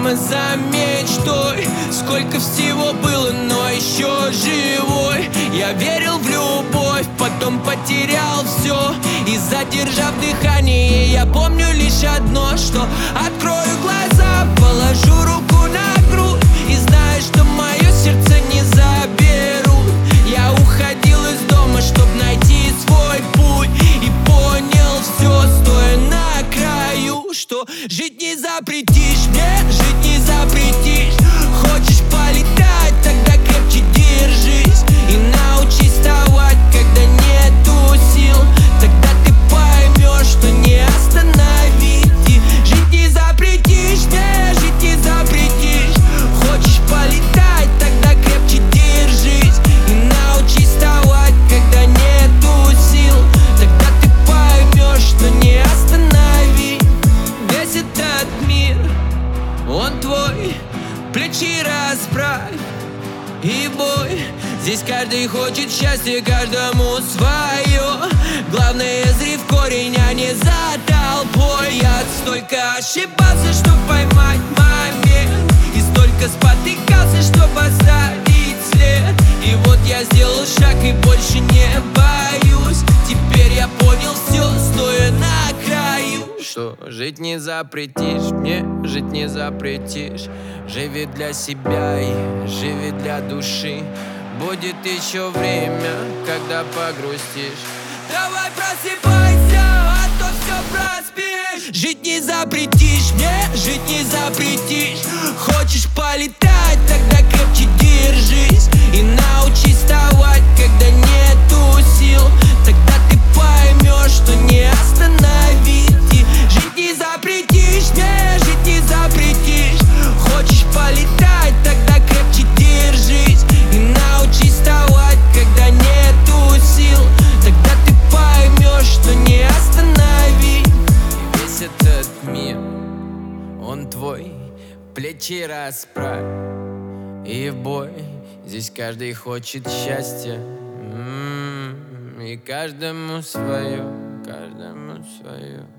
прямо за мечтой. Сколько всего было, но еще живой. Я верил в любовь, потом потерял все. И задержав дыхание, я помню лишь одно, что открою глаза, положу руку на грудь и знаю, что мое сердце не заберут. Я уходил из дома, чтоб найти свой путь, и понял все, стоя на краю, что жить не запретишь мне, жить не запретишь. Хочешь полетать, тогда крепче держись и научись вставать, когда нету сил. Тогда ты поймешь, что не остановить. И жить не запретишь мне, жить не запретишь. Хочешь полетать, тогда крепче держись и научись вставать, когда нету сил. Тогда ты поймешь, что не остановить. Весь этот мир, он твой, плечи расправь и бой. Здесь каждый хочет счастья, каждому свое. Главное, зри в корень, а не за толпой. Я столько ошибался, чтоб поймать момент, и столько спотыкался, чтоб оставить след. И вот я сделал шаг и больше не боюсь. Теперь я понял все, стоя на краю, что жить не запретишь мне, жить не запретишь. Живи для себя и живи для души. Будет еще время, когда погрустишь. Давай просыпайся, а то все проспишь. Жить не запретишь мне, жить не запретишь. Хочешь полетать, тогда крепче держись и научись вставать, когда нету сил. Тогда ты поймешь, что не остановить. И жить не запретишь мне, жить не запретишь. Хочешь полетать, тогда крепче держись и научись вставать, когда нету сил. Тогда ты поймешь, что не остановить. И весь этот мир, он твой, плечи расправь и в бой. Здесь каждый хочет счастья, и каждому свое, каждому свое.